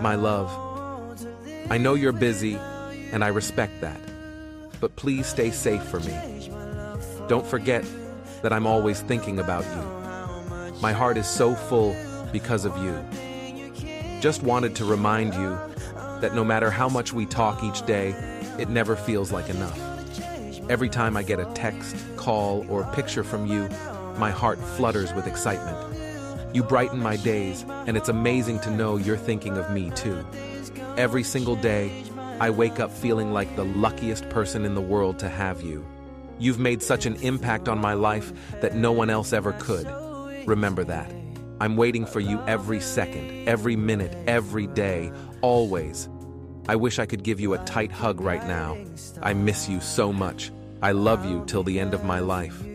My love, I know you're busy, and I respect that. But please stay safe for me. Don't forget that I'm always thinking about you. My heart is so full because of you. Just wanted to remind you that no matter how much we talk each day, it never feels like enough. Every time I get a text, call, or picture from you, my heart flutters with excitement. You brighten my days, and it's amazing to know you're thinking of me too. Every single day, I wake up feeling like the luckiest person in the world to have you. You've made such an impact on my life that no one else ever could. Remember that. I'm waiting for you every second, every minute, every day, always. I wish I could give you a tight hug right now. I miss you so much. I love you till the end of my life.